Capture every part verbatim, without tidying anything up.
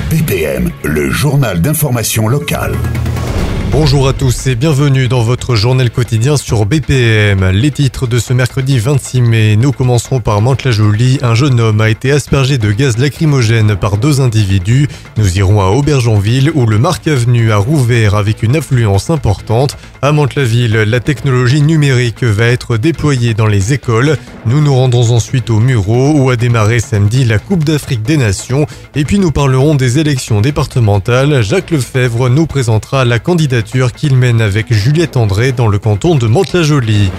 B P M, le journal d'information locale. Bonjour à tous et bienvenue dans votre journal quotidien sur B P M. Les titres de ce mercredi vingt-six mai. Nous commencerons par Mantes-la-Jolie. Un jeune homme a été aspergé de gaz lacrymogène par deux individus. Nous irons à Aubergenville où le Marc Avenue a rouvert avec une affluence importante. À Mantes-la-Ville, la technologie numérique va être déployée dans les écoles. Nous nous rendrons ensuite au Mureau où a démarré samedi la Coupe d'Afrique des Nations. Et puis nous parlerons des élections départementales. Jacques Lefebvre nous présentera la candidature qu'il mène avec Juliette André dans le canton de Mantes-la-Jolie.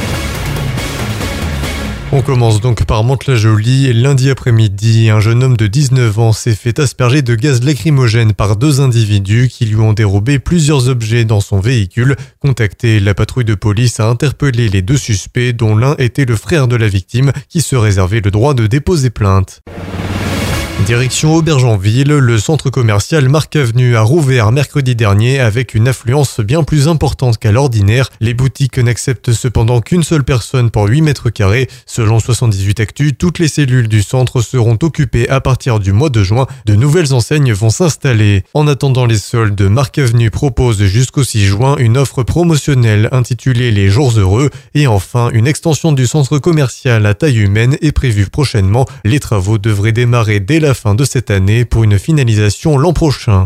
On commence donc par Mantes-la-Jolie. Lundi après-midi, un jeune homme de dix-neuf ans s'est fait asperger de gaz lacrymogène par deux individus qui lui ont dérobé plusieurs objets dans son véhicule. Contacté, la patrouille de police a interpellé les deux suspects dont l'un était le frère de la victime qui se réservait le droit de déposer plainte. Direction Aubergenville, le centre commercial Marc Avenue a rouvert mercredi dernier avec une affluence bien plus importante qu'à l'ordinaire. Les boutiques n'acceptent cependant qu'une seule personne pour huit mètres carrés. Selon soixante-dix-huit Actu, toutes les cellules du centre seront occupées à partir du mois de juin. De nouvelles enseignes vont s'installer. En attendant les soldes, Marc Avenue propose jusqu'au six juin une offre promotionnelle intitulée Les Jours Heureux. Et enfin, une extension du centre commercial à taille humaine est prévue prochainement. Les travaux devraient démarrer dès la fin de cette année pour une finalisation l'an prochain.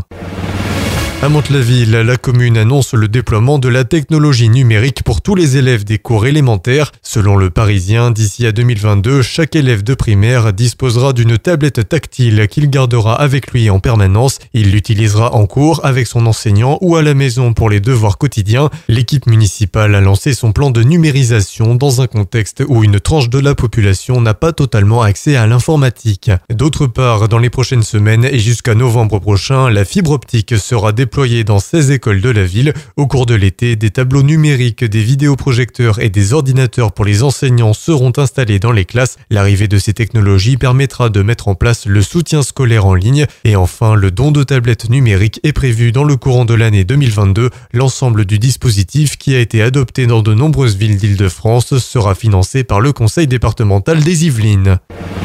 À Mantes-la-Ville, la commune annonce le déploiement de la technologie numérique pour tous les élèves des cours élémentaires. Selon le Parisien, d'ici à deux mille vingt-deux, chaque élève de primaire disposera d'une tablette tactile qu'il gardera avec lui en permanence. Il l'utilisera en cours avec son enseignant ou à la maison pour les devoirs quotidiens. L'équipe municipale a lancé son plan de numérisation dans un contexte où une tranche de la population n'a pas totalement accès à l'informatique. D'autre part, dans les prochaines semaines et jusqu'à novembre prochain, la fibre optique sera déployée dans seize écoles de la ville. Au cours de l'été, des tableaux numériques, des vidéoprojecteurs et des ordinateurs pour les enseignants seront installés dans les classes. L'arrivée de ces technologies permettra de mettre en place le soutien scolaire en ligne. Et enfin, le don de tablettes numériques est prévu dans le courant de l'année deux mille vingt-deux. L'ensemble du dispositif, qui a été adopté dans de nombreuses villes d'Île-de-France, sera financé par le Conseil départemental des Yvelines.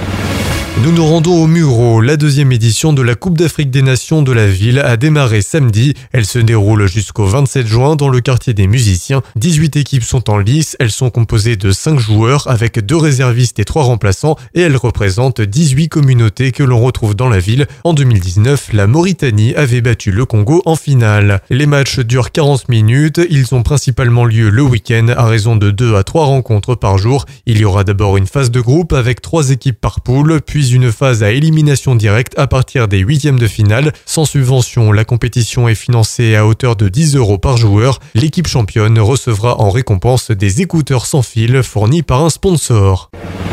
Nous nous rendons au Mureau. La deuxième édition de la Coupe d'Afrique des Nations de la ville a démarré samedi. Elle se déroule jusqu'au vingt-sept juin dans le quartier des musiciens. dix-huit équipes sont en lice. Elles sont composées de cinq joueurs avec deux réservistes et trois remplaçants et elles représentent dix-huit communautés que l'on retrouve dans la ville. En deux mille dix-neuf, la Mauritanie avait battu le Congo en finale. Les matchs durent quarante minutes. Ils ont principalement lieu le week-end à raison de deux à trois rencontres par jour. Il y aura d'abord une phase de groupe avec trois équipes par poule, puis une phase à élimination directe à partir des huitièmes de finale. Sans subvention, la compétition est financée à hauteur de dix euros par joueur. L'équipe championne recevra en récompense des écouteurs sans fil fournis par un sponsor.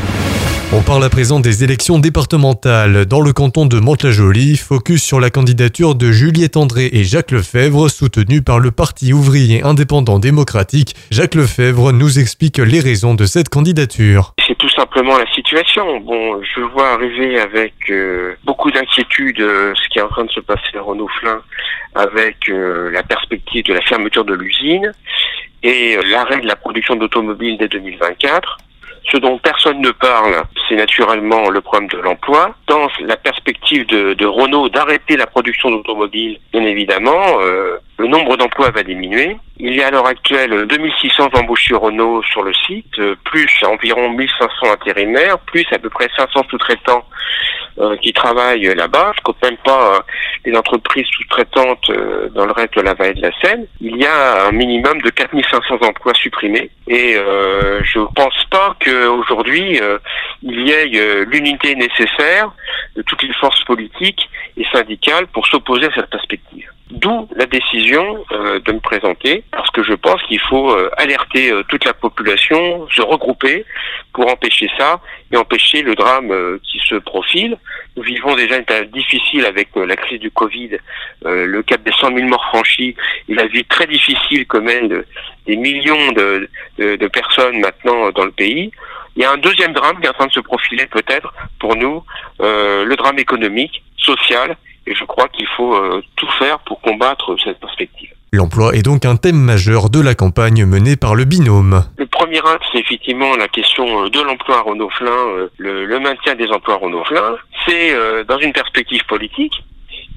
On parle à présent des élections départementales. Dans le canton de Mantes-la-Jolie, focus sur la candidature de Juliette André et Jacques Lefebvre, soutenus par le Parti ouvrier indépendant démocratique. Jacques Lefebvre nous explique les raisons de cette candidature. C'est tout simplement la situation. Bon, je vois arriver avec euh, beaucoup d'inquiétude euh, ce qui est en train de se passer à Renault-Flin avec euh, la perspective de la fermeture de l'usine et euh, l'arrêt de la production d'automobiles dès deux mille vingt-quatre. Ce dont personne ne parle, c'est naturellement le problème de l'emploi. Dans la perspective de, de Renault d'arrêter la production d'automobiles, bien évidemment, euh, le nombre d'emplois va diminuer. Il y a à l'heure actuelle deux mille six cents embauchés Renault sur le site, plus environ mille cinq cents intérimaires, plus à peu près cinq cents sous-traitants euh, qui travaillent là-bas. Je ne compte même pas euh, les entreprises sous-traitantes euh, dans le reste de la vallée de la Seine. Il y a un minimum de quatre mille cinq cents emplois supprimés. Et euh, je ne pense pas qu'aujourd'hui, euh, il y ait euh, l'unité nécessaire de toutes les forces politiques et syndicales pour s'opposer à cette perspective. D'où la décision euh, de me présenter, parce que je pense qu'il faut euh, alerter euh, toute la population, se regrouper pour empêcher ça et empêcher le drame euh, qui se profile. Nous vivons déjà une période difficile avec euh, la crise du Covid, euh, le cap des cent mille morts franchis et la vie très difficile que mènent euh, des millions de, de, de personnes maintenant euh, dans le pays. Il y a un deuxième drame qui est en train de se profiler peut-être pour nous, euh, le drame économique, social. Et je crois qu'il faut euh, tout faire pour combattre cette perspective. L'emploi est donc un thème majeur de la campagne menée par le binôme. Le premier axe, c'est effectivement la question de l'emploi à Renault-Flin, euh, le, le maintien des emplois à Renault-Flin. C'est euh, dans une perspective politique, ce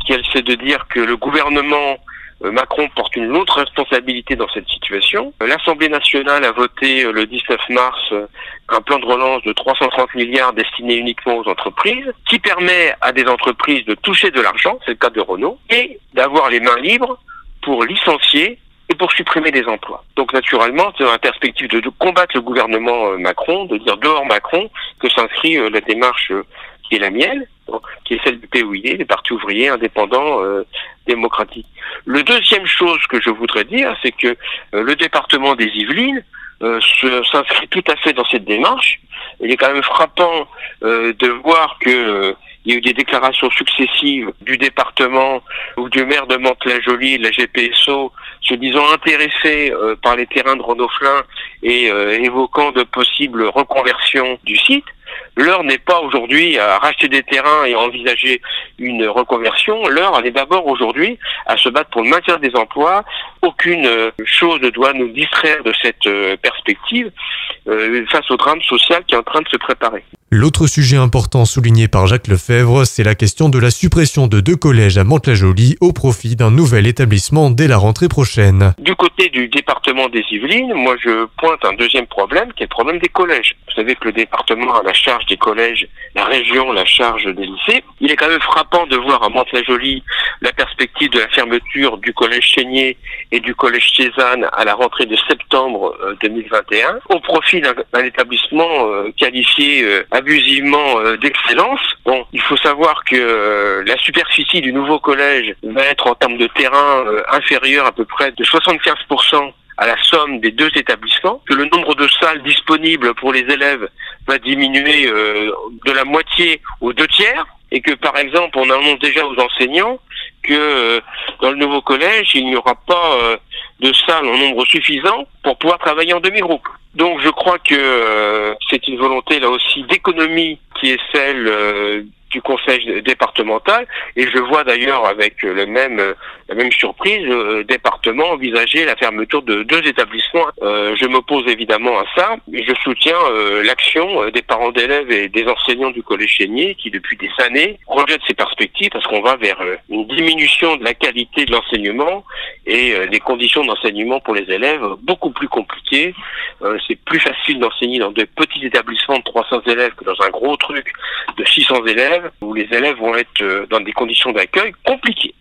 essentiel, c'est de dire que le gouvernement Macron porte une lourde responsabilité dans cette situation. L'Assemblée nationale a voté le dix-neuf mars un plan de relance de trois cent trente milliards destiné uniquement aux entreprises, qui permet à des entreprises de toucher de l'argent, c'est le cas de Renault, et d'avoir les mains libres pour licencier et pour supprimer des emplois. Donc naturellement, c'est dans la perspective de, de combattre le gouvernement Macron, de dire dehors Macron, que s'inscrit la démarche qui est la mienne, qui est celle du P O I D, des partis ouvriers indépendants euh, démocratiques. Le deuxième chose que je voudrais dire, c'est que euh, le département des Yvelines euh, se, s'inscrit tout à fait dans cette démarche. Il est quand même frappant euh, de voir que euh, il y a eu des déclarations successives du département ou du maire de Mantes-la-Jolie, de la G P S O, se disant intéressés euh, par les terrains de Renault-Flin et euh, évoquant de possibles reconversions du site. L'heure n'est pas aujourd'hui à racheter des terrains et à envisager une reconversion. L'heure, elle est d'abord aujourd'hui à se battre pour le maintien des emplois. Aucune chose ne doit nous distraire de cette perspective euh, face au drame social qui est en train de se préparer. L'autre sujet important souligné par Jacques Lefebvre, c'est la question de la suppression de deux collèges à Mantes-la-Jolie au profit d'un nouvel établissement dès la rentrée prochaine. Du côté du département des Yvelines, moi je pointe un deuxième problème qui est le problème des collèges. Vous savez que le département a la charge des collèges, la région la charge des lycées. Il est quand même frappant de voir à Mantes-la-Jolie la perspective de la fermeture du collège Chénier et du collège Cézanne à la rentrée de septembre deux mille vingt et un au profit d'un, d'un établissement euh, qualifié euh, abusivement euh, d'excellence. Bon, il faut savoir que euh, la superficie du nouveau collège va être en termes de terrain euh, inférieure à peu près de soixante-quinze pour cent à la somme des deux établissements, que le nombre de salles disponibles pour les élèves va diminuer euh, de la moitié aux deux tiers, et que par exemple on annonce déjà aux enseignants que euh, dans le nouveau collège il n'y aura pas euh, de salles en nombre suffisant pour pouvoir travailler en demi-groupe. Donc je crois que euh, c'est une volonté là aussi d'économie qui est celle euh, du conseil départemental, et je vois d'ailleurs avec le même la même surprise le département envisager la fermeture de deux établissements. Euh, je m'oppose évidemment à ça, et je soutiens euh, l'action des parents d'élèves et des enseignants du collège Chénier qui depuis des années rejettent ces perspectives parce qu'on va vers une diminution de la qualité de l'enseignement et euh, des conditions d'enseignement pour les élèves beaucoup plus compliquées. Euh, c'est plus facile d'enseigner dans de petits établissements de trois cents élèves que dans un gros truc de six cents élèves où les élèves vont être dans des conditions d'accueil compliquées.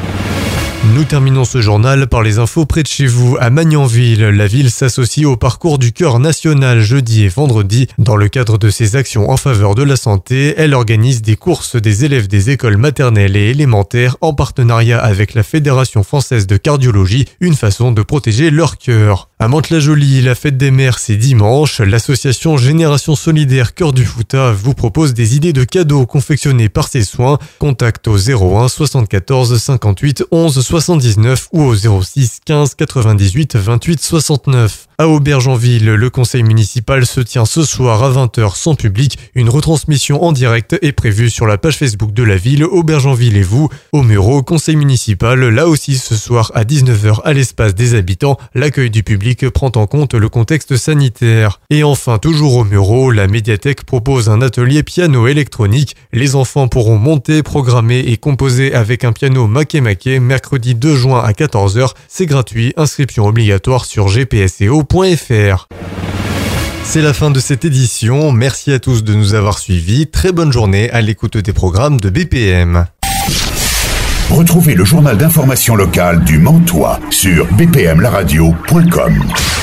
Nous terminons ce journal par les infos près de chez vous. À Magnanville, la ville s'associe au parcours du cœur national jeudi et vendredi. Dans le cadre de ses actions en faveur de la santé, elle organise des courses des élèves des écoles maternelles et élémentaires en partenariat avec la Fédération française de cardiologie, une façon de protéger leur cœur. À Mantes-la-Jolie, la fête des mères, c'est dimanche. L'association Génération Solidaire Cœur du Fouta vous propose des idées de cadeaux confectionnés par ses soins. Contact au zéro un soixante-quatorze cinquante-huit onze soixante-dix-neuf ou au zéro six quinze quatre-vingt-dix-huit vingt-huit soixante-neuf. À Aubergenville, le conseil municipal se tient ce soir à vingt heures sans public. Une retransmission en direct est prévue sur la page Facebook de la ville Aubergenville et vous. Au Muro, conseil municipal, là aussi ce soir à dix-neuf heures à l'espace des habitants, l'accueil du public prend en compte le contexte sanitaire. Et enfin, toujours au Muro, la médiathèque propose un atelier piano électronique. Les enfants pourront monter, programmer et composer avec un piano Makemake mercredi deux juin à quatorze heures. C'est gratuit, inscription obligatoire sur g p s e o point f r. C'est la fin de cette édition. Merci à tous de nous avoir suivis. Très bonne journée à l'écoute des programmes de B P M. Retrouvez le journal d'information locale du Mantois sur b p m la radio point com.